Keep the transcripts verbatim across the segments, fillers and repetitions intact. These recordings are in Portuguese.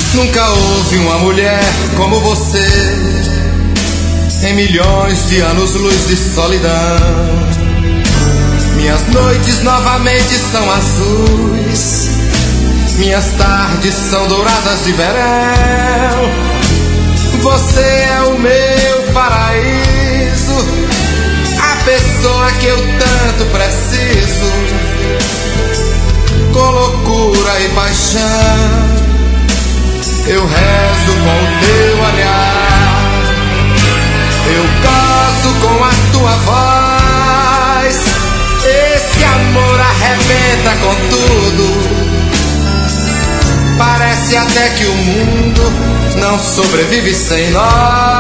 Nunca houve uma mulher como você, em milhões de anos-luz de solidão. Minhas noites novamente são azuis, minhas tardes são douradas de verão. Você é o meu paraíso, a pessoa que eu tanto preciso. Com loucura e paixão eu rezo com o teu olhar, eu caso com a tua voz. Esse amor arrebenta com tudo, parece até que o mundo não sobrevive sem nós.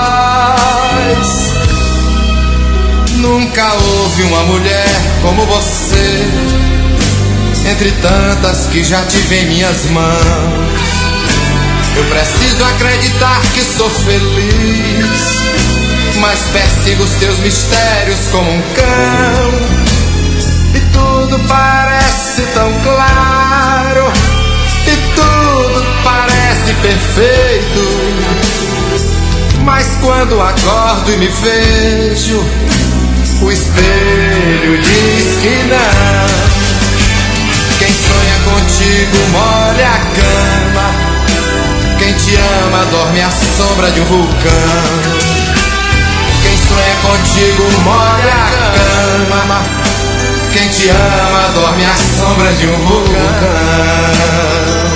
Nunca houve uma mulher como você, entre tantas que já tive em minhas mãos. Eu preciso acreditar que sou feliz, mas persigo os teus mistérios como um cão. E tudo parece tão claro, e tudo parece perfeito, mas quando acordo e me vejo, o espelho diz que não. Quem sonha contigo molha a cama, quem te ama dorme à sombra de um vulcão. Quem sonha contigo molha a cama, quem te ama dorme à sombra de um vulcão.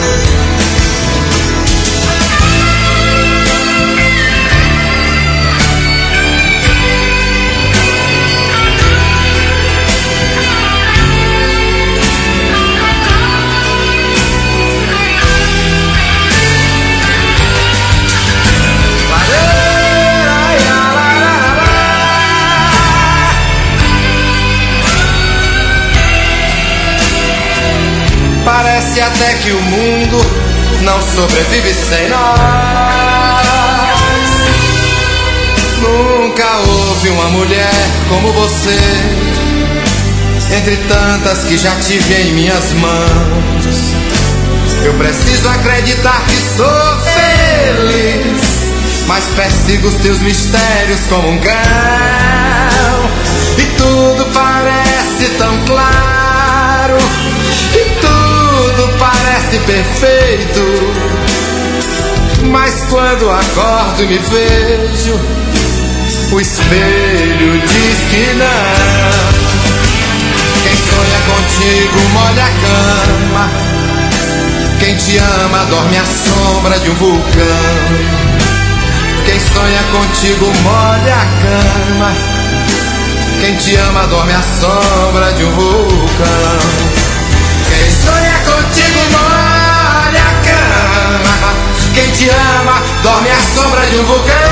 Parece até que o mundo não sobrevive sem nós. Nunca houve uma mulher como você, entre tantas que já tive em minhas mãos. Eu preciso acreditar que sou feliz, mas persigo os teus mistérios como um cão. E tudo parece tão claro, e tudo parece perfeito, mas quando acordo e me vejo, o espelho diz que não. Quem sonha contigo molha a cama, quem te ama dorme à sombra de um vulcão. Quem sonha contigo molha a cama, quem te ama dorme à sombra de um vulcão. Quem sonha contigo molha a cama, quem te ama dorme à sombra de um vulcão.